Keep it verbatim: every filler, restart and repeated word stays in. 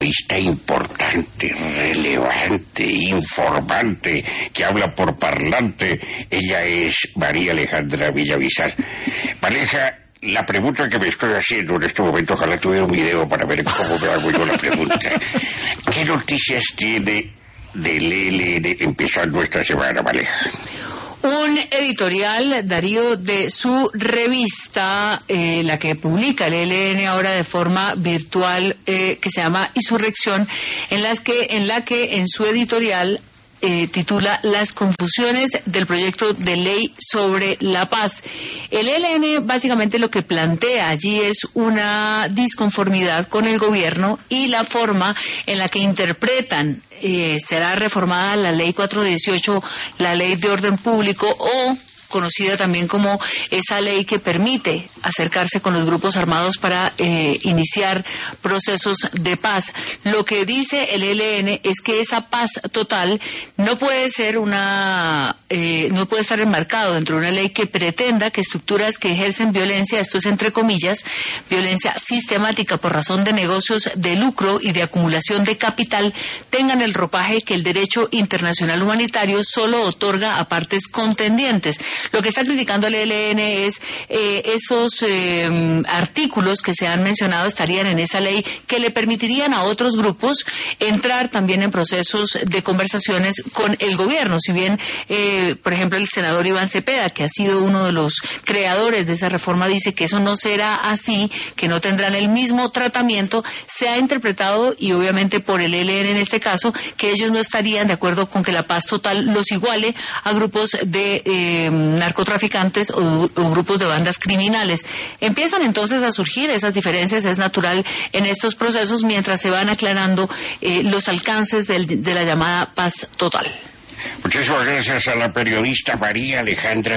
periodista importante, relevante, informante, que habla por parlante. Ella es María Alejandra Villamizar. Mareja, la pregunta que me estoy haciendo en este momento, ojalá tuviera un video para ver cómo me hago yo la pregunta. ¿Qué noticias tiene del E L N empezando esta semana, Mareja? Un editorial, Darío, de su revista, eh, la que publica el E L N ahora de forma virtual, eh, que se llama Insurrección, en las que, en la que en su editorial Eh, titula Las confusiones del proyecto de ley sobre la paz. El E L N básicamente lo que plantea allí es una disconformidad con el gobierno y la forma en la que interpretan eh, será reformada la ley cuatrocientos dieciocho, la ley de orden público, o conocida también como esa ley que permite acercarse con los grupos armados para eh, iniciar procesos de paz. Lo que dice el E L N es que esa paz total no puede ser una, eh, no puede estar enmarcado dentro de una ley que pretenda que estructuras que ejercen violencia, esto es entre comillas, violencia sistemática por razón de negocios de lucro y de acumulación de capital, tengan el ropaje que el derecho internacional humanitario solo otorga a partes contendientes. Lo que está criticando el E L N es eh, esos eh, artículos que se han mencionado estarían en esa ley que le permitirían a otros grupos entrar también en procesos de conversaciones con el gobierno. Si bien, eh, por ejemplo, el senador Iván Cepeda, que ha sido uno de los creadores de esa reforma, dice que eso no será así, que no tendrán el mismo tratamiento, se ha interpretado, y obviamente por el E L N en este caso, que ellos no estarían de acuerdo con que la paz total los iguale a grupos de eh, narcotraficantes o, o grupos de bandas criminales. Empiezan entonces a surgir esas diferencias, es natural en estos procesos, mientras se van aclarando eh, los alcances del, de la llamada paz total. Muchísimas gracias a la periodista María Alejandra